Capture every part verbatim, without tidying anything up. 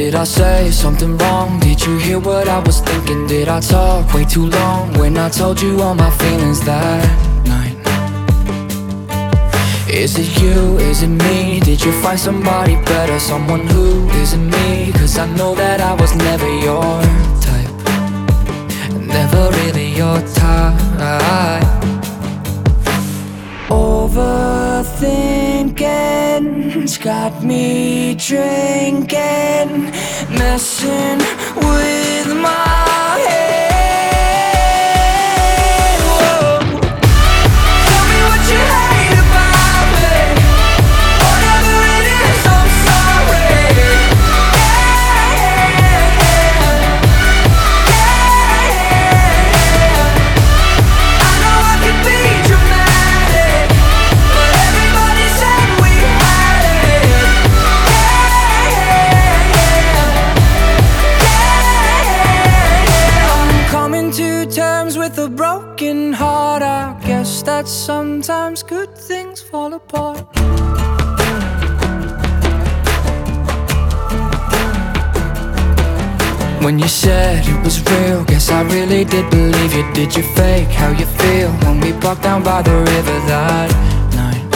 Did I say something wrong? Did you hear what I was thinking? Did I talk way too long when I told you all my feelings that night? Is it you? Is it me? Did you find somebody better? Someone who isn't me? Cause I know that I was never your type, never really your type. Overthinking's got me drinking, messing with my head. Whoa. Tell me what you hate about me. Whatever it is, I'm sorry. Yeah, yeah, yeah. I know I can be dramatic, but everybody said we had it. I'm coming to terms with a broken heart. I guess that sometimes good things fall apart. When you said it was real, guess I really did believe you. Did you fake how you feel when we walked down by the river that night?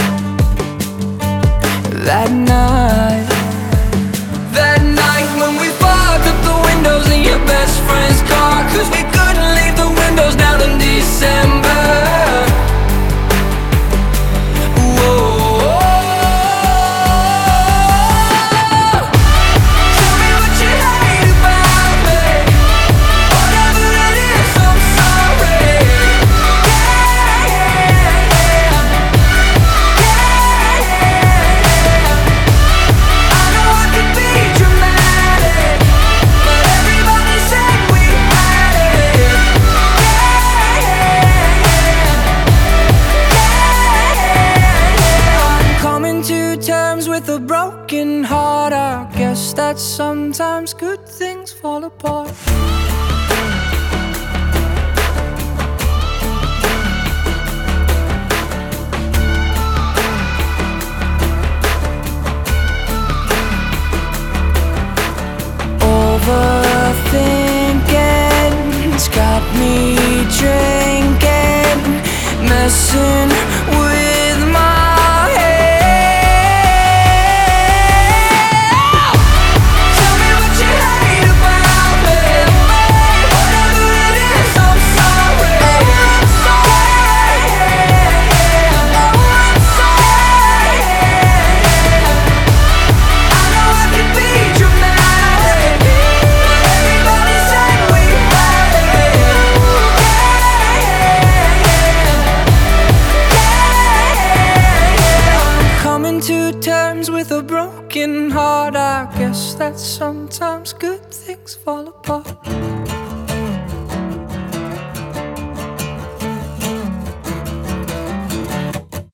That night, that night when we fogged up the windows in your best friend's car, cause we couldn't leave the windows down in December. Whoa. Tell me what you hate about me. Whatever it is, I'm sorry. Yeah, yeah, yeah. I know I can be dramatic, but everybody said we had it. I'm coming to terms with a broken heart. I guess that sometimes good things fall apart. Overthinking's got me drinking, messing with my head. Tell me what you hate about me. Whatever it is, I'm sorry. I'm sorry. I'm sorry. I know I can be dramatic, but everybody said we had it. I'm coming to terms with a broken heart. I guess that sometimes good things fall apart.